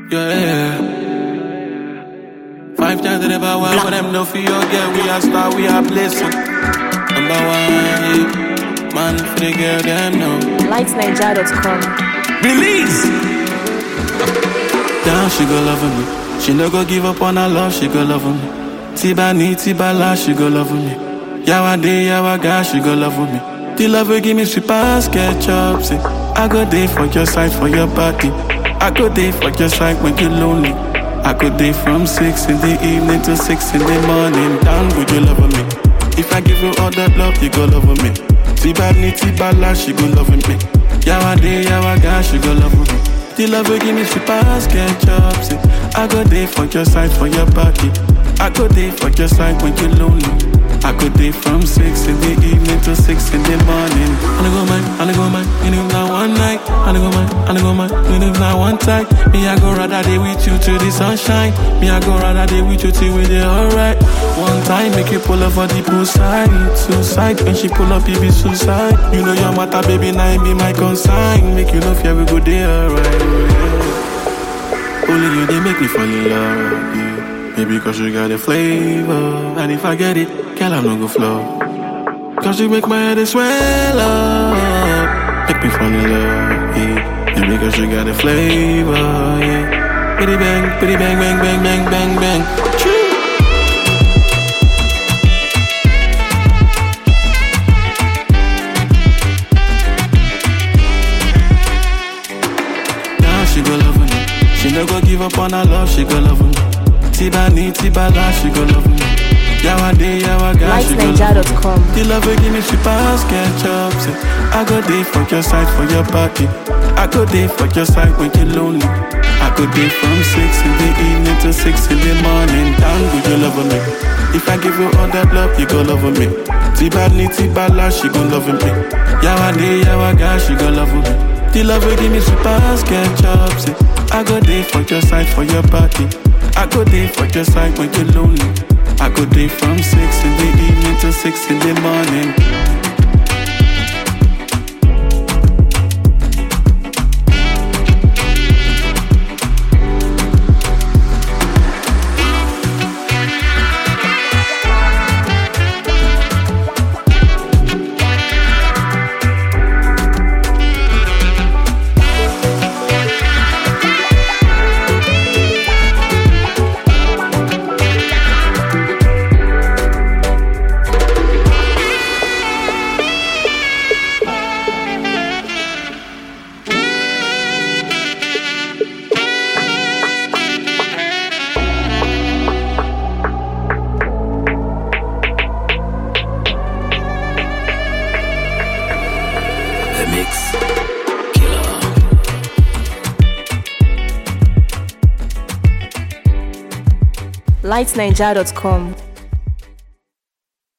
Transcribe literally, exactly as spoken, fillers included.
Yeah. Five times to the power, one for them no fear, yeah. We are star, we are blessing. Number one, yeah. Man, for the girl, them know. lights niger dot com. Release! Down, she go love me. She no go give up on her love, she go love me. Tiba ni, tiba la, she go love me. Yawa day, yawa guy, she go love me. The love will give me sweet pass, ketchup, say. I go there for your side, for your body. I go there for your side when you're lonely. I go there from six in the evening to six in the morning. Down, would you love me? If I give you all that love, you go love me. Tiba ni, tiba la, she go love me. Yawa day, yawa guy, she go love me. The love will give me sweet pass, ketchup, say. I go there for your side, for your body. I go there for your side when you're lonely. I go there from six in the evening to six in the morning. I go mine, I go mine, you know not one night. I go mine, I go mine, you know not one time. Me I go rather day with you till the sunshine. Me I go rather day with you till we there alright. One time make you pull up for the poolside, suicide. When she pull up, it be suicide. You know your matter, baby, now it be my consign. Make you love, yeah, we go there alright. Yeah. Only you they make me fall in love. Yeah. Maybe cause you got a flavor. And if I get it, girl, I'm not gonna flow. Cause you make my head swell up. Make me fall in love, yeah. Maybe cause you got a flavor, yeah. Bitty bang, bitty bang, bang, bang, bang, bang, bang. Choo. Now she go love me. She no go give up on her love, she go love me. Tiba ni, tiba la, she go love me. Yawa day, yawa guy, she go love me. The love will give me sweet pass, ketchup, say. I go there for your side, for your body. I go there for your side when you're lonely. I go there from six in the evening to six in the morning. Down, would you love me? If I give you all that love, you go love me. Tiba ni, tiba la, she go love me. Yawa day, yawa guy, she go love me. The love will give me sweet pass, ketchup, say. I go there for your side, for your body. I go there for your side when you're lonely. I go there from six in the evening to six in the morning. lights niger dot com.